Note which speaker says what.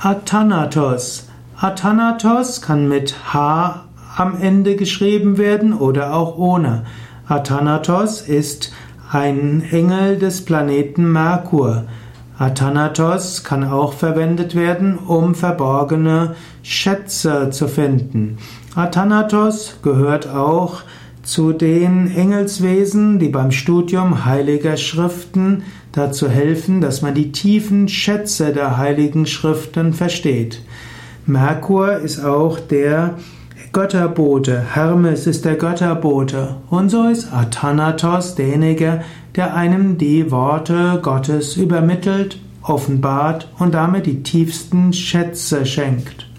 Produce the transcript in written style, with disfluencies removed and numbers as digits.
Speaker 1: Athanatos. Athanatos kann mit H am Ende geschrieben werden oder auch ohne. Athanatos ist ein Engel des Planeten Merkur. Athanatos kann auch verwendet werden, um verborgene Schätze zu finden. Athanatos gehört auch zu den Engelswesen, die beim Studium heiliger Schriften dazu helfen, dass man die tiefen Schätze der heiligen Schriften versteht. Merkur ist auch der Götterbote, Hermes ist der Götterbote und so ist Athanatos derjenige, der einem die Worte Gottes übermittelt, offenbart und damit die tiefsten Schätze schenkt.